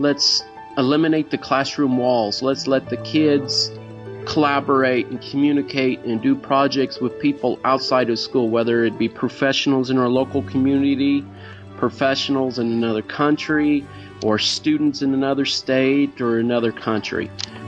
let's eliminate the classroom walls. Let's let the kids collaborate and communicate and do projects with people outside of school, whether it be professionals in our local community, professionals in another country, or students in another state or another country.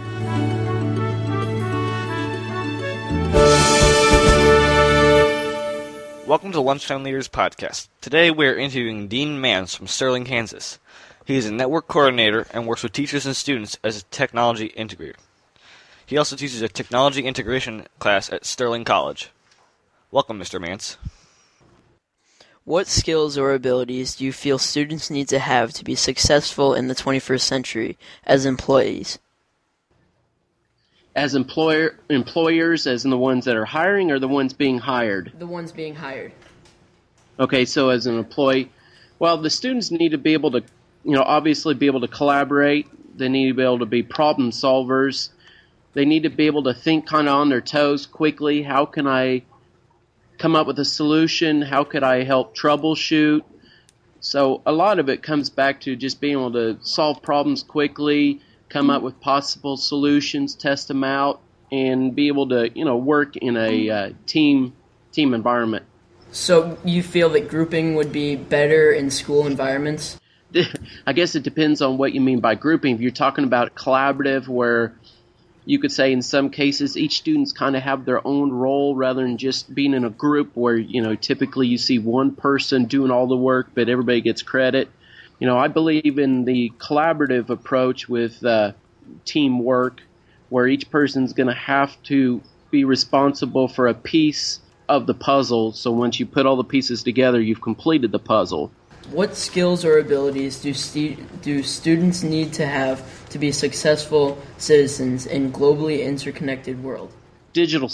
Welcome to Lunchtime Leaders Podcast. Today we are interviewing Dean Mance from Sterling, Kansas. He is a network coordinator and works with teachers and students as a technology integrator. He also teaches a technology integration class at Sterling College. Welcome, Mr. Mance. What skills or abilities do you feel students need to have to be successful in the 21st century as employees? As employers, as in the ones that are hiring or the ones being hired? The ones being hired. Okay, so as an employee, well, the students need to be able to, obviously be able to collaborate. They need to be able to be problem solvers. They need to be able to think kind of on their toes quickly. How can I come up with a solution? How could I help troubleshoot? So a lot of it comes back to just being able to solve problems quickly, come up with possible solutions, test them out, and be able to, work in a team environment. So you feel that grouping would be better in school environments? I guess it depends on what you mean by grouping. If you're talking about collaborative, where you could say in some cases each students kind of have their own role rather than just being in a group where, typically you see one person doing all the work but everybody gets credit. I believe in the collaborative approach with teamwork, where each person's going to have to be responsible for a piece of the puzzle. So once you put all the pieces together, you've completed the puzzle. What skills or abilities do students need to have to be successful citizens in a globally interconnected world? Digital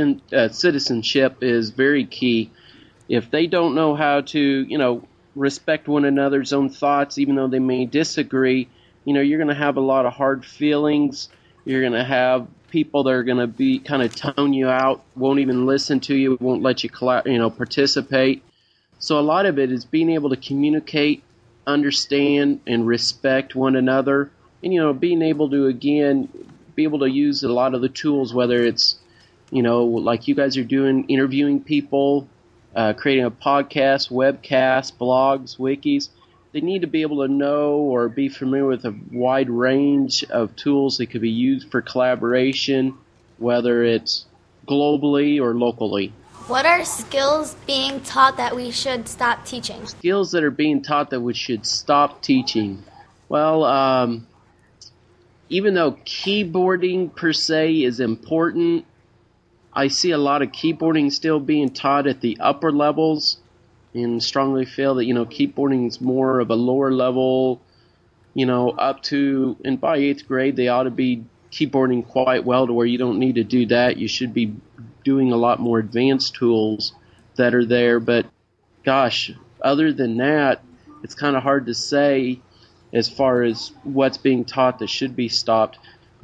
citizenship is very key. If they don't know how to, respect one another's own thoughts, even though they may disagree, you're going to have a lot of hard feelings. You're going to have people that are going to be kind of tone you out, won't even listen to you, won't let you participate. So a lot of it is being able to communicate, understand, and respect one another, and being able to be able to use a lot of the tools, whether it's like you guys are doing, interviewing people, creating a podcast, webcast, blogs, wikis. They need to be able to know or be familiar with a wide range of tools that could be used for collaboration, whether it's globally or locally. What are skills being taught that we should stop teaching? Skills that are being taught that we should stop teaching. Well, even though keyboarding per se is important, I see a lot of keyboarding still being taught at the upper levels, and strongly feel that, keyboarding is more of a lower level, up to, and by 8th grade, they ought to be keyboarding quite well to where you don't need to do that. You should be doing a lot more advanced tools that are there. But gosh, other than that, it's kind of hard to say as far as what's being taught that should be stopped.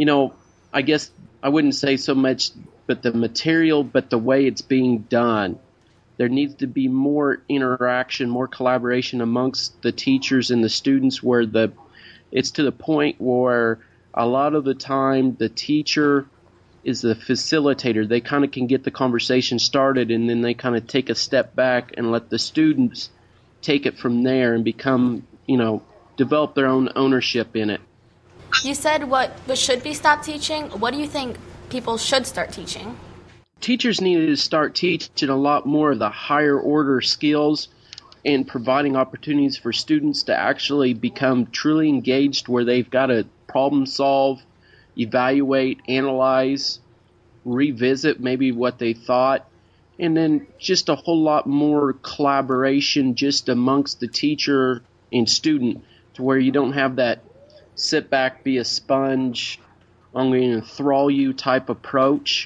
I guess I wouldn't say so much but the material, but the way it's being done. There needs to be more interaction, more collaboration amongst the teachers and the students, where it's to the point where a lot of the time the teacher is the facilitator. They kind of can get the conversation started, and then they kind of take a step back and let the students take it from there and become, develop their own ownership in it. You said what should be stopped teaching. What do you think people should start teaching? Teachers need to start teaching a lot more of the higher order skills and providing opportunities for students to actually become truly engaged, where they've got to problem solve, evaluate, analyze, revisit maybe what they thought, and then just a whole lot more collaboration just amongst the teacher and student, to where you don't have that sit back, be a sponge, I'm going to enthrall you type approach.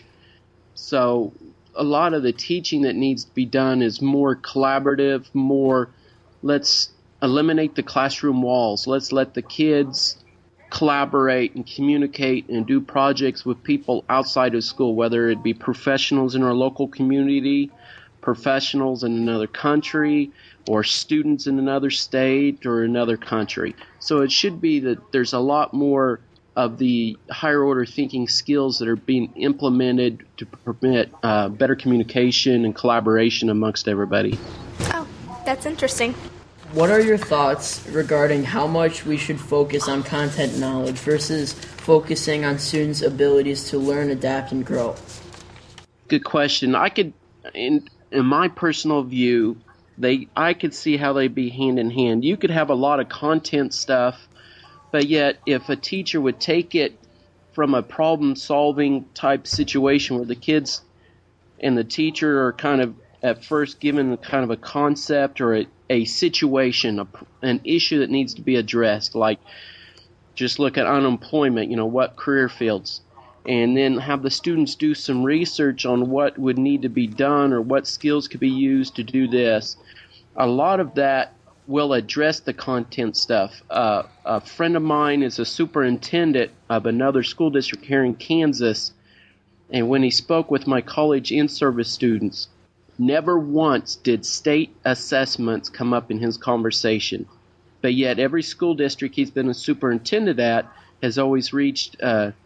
So a lot of the teaching that needs to be done is more collaborative, more let's eliminate the classroom walls. Let's let the kids collaborate and communicate and do projects with people outside of school, whether it be professionals in our local community, professionals in another country or students in another state or another country. So it should be that there's a lot more of the higher order thinking skills that are being implemented to permit better communication and collaboration amongst everybody. Oh, that's interesting. What are your thoughts regarding how much we should focus on content knowledge versus focusing on students' abilities to learn, adapt, and grow? Good question. In my personal view, I could see how they'd be hand in hand. You could have a lot of content stuff, but yet if a teacher would take it from a problem-solving type situation where the kids and the teacher are kind of at first given kind of a concept or a situation, an issue that needs to be addressed, like just look at unemployment, what career fields, and then have the students do some research on what would need to be done or what skills could be used to do this. A lot of that will address the content stuff. A friend of mine is a superintendent of another school district here in Kansas, and when he spoke with my college in-service students, never once did state assessments come up in his conversation. But yet every school district he's been a superintendent at has always reached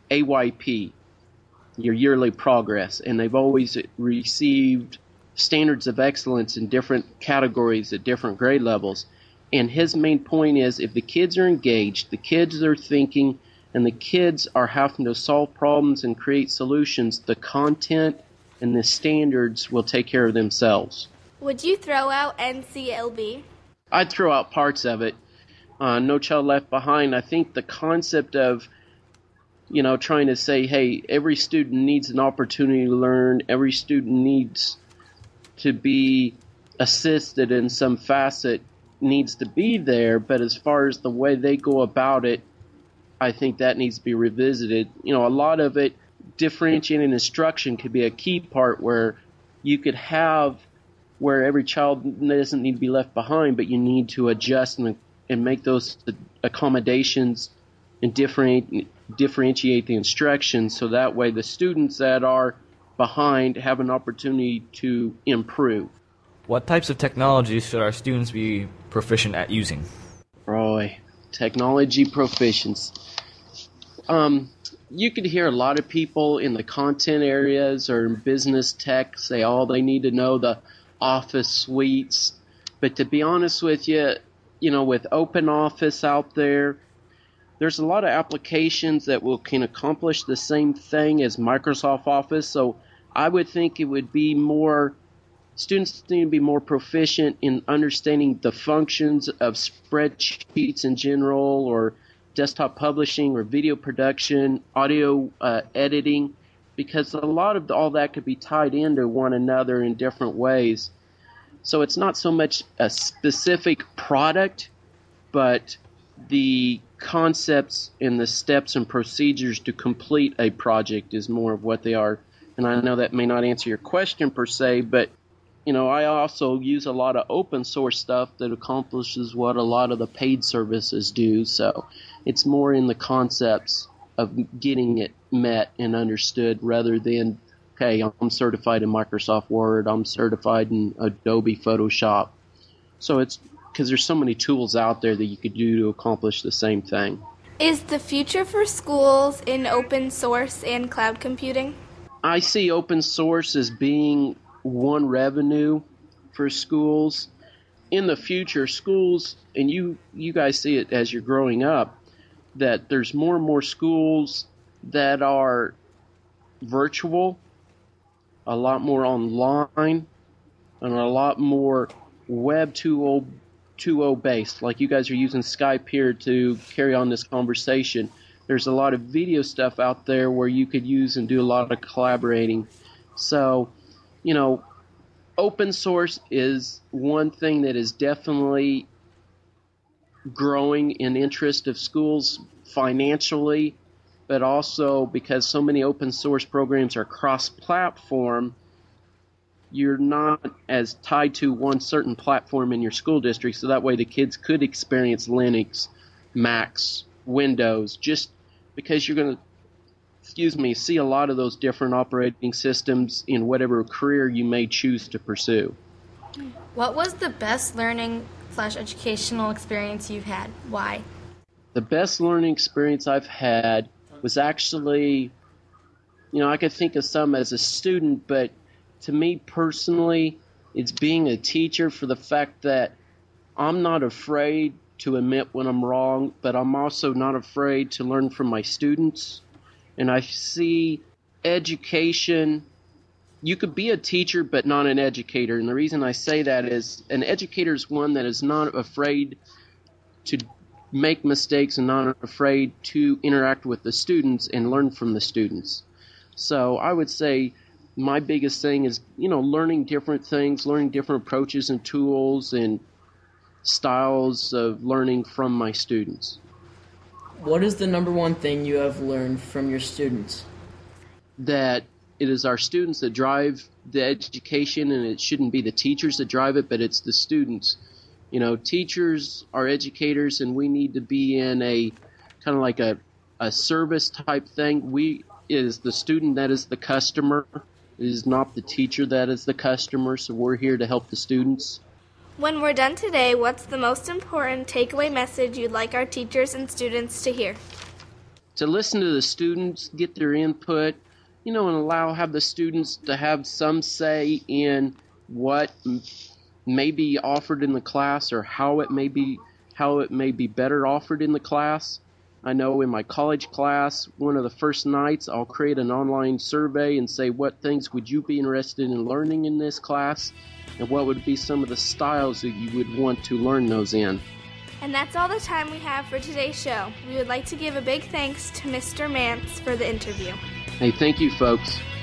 AYP, your yearly progress, and they've always received standards of excellence in different categories at different grade levels. And his main point is if the kids are engaged, the kids are thinking, and the kids are having to solve problems and create solutions, the content and the standards will take care of themselves. Would you throw out NCLB? I'd throw out parts of it. No Child Left Behind. I think the concept of, trying to say, hey, every student needs an opportunity to learn. Every student needs to be assisted in some facet needs to be there. But as far as the way they go about it, I think that needs to be revisited. A lot of it, differentiating instruction could be a key part where you could have where every child doesn't need to be left behind, but you need to adjust and make those accommodations and differentiate the instruction so that way the students that are behind have an opportunity to improve. What types of technologies should our students be proficient at using? Roy, technology proficiency. You could hear a lot of people in the content areas or in business tech say, they need to know the Office suites. But to be honest with you, with Open Office out there, there's a lot of applications that can accomplish the same thing as Microsoft Office. So I would think it would be students need to be more proficient in understanding the functions of spreadsheets in general, or desktop publishing, or video production, audio editing, because a lot of all that could be tied into one another in different ways. So it's not so much a specific product, but the concepts and the steps and procedures to complete a project is more of what they are. And I know that may not answer your question per se, but I also use a lot of open source stuff that accomplishes what a lot of the paid services do. So it's more in the concepts of getting it met and understood rather than, okay, I'm certified in Microsoft Word, I'm certified in Adobe Photoshop. So it's because there's so many tools out there that you could do to accomplish the same thing. Is the future for schools in open source and cloud computing? I see open source as being one revenue for schools. In the future, schools, and you guys see it as you're growing up, that there's more and more schools that are virtual, a lot more online, and a lot more Web 2.0 based. Like you guys are using Skype here to carry on this conversation. There's a lot of video stuff out there where you could use and do a lot of collaborating. So, open source is one thing that is definitely growing in interest of schools financially, but also because so many open source programs are cross-platform, you're not as tied to one certain platform in your school district, so that way the kids could experience Linux, Macs, Windows, just because you're going to see a lot of those different operating systems in whatever career you may choose to pursue. What was the best learning/educational experience you've had? Why? The best learning experience I've had was actually, I could think of some as a student, but to me personally, it's being a teacher, for the fact that I'm not afraid to admit when I'm wrong, but I'm also not afraid to learn from my students. And I see education, you could be a teacher but not an educator. And the reason I say that is an educator is one that is not afraid to make mistakes and not afraid to interact with the students and learn from the students. So I would say my biggest thing is, learning different things, learning different approaches and tools and styles of learning from my students. What is the number one thing you have learned from your students? That it is our students that drive the education, and it shouldn't be the teachers that drive it, but it's the students. Teachers are educators, and we need to be in a kind of like a service type thing. It is the student that is the customer. It is not the teacher that is the customer, so we're here to help the students. When we're done today, what's the most important takeaway message you'd like our teachers and students to hear? To listen to the students, get their input, and have the students to have some say in what may be offered in the class, or how it may be better offered in the class. I know in my college class, one of the first nights, I'll create an online survey and say, what things would you be interested in learning in this class? And what would be some of the styles that you would want to learn those in? And that's all the time we have for today's show. We would like to give a big thanks to Mr. Mance for the interview. Hey, thank you, folks.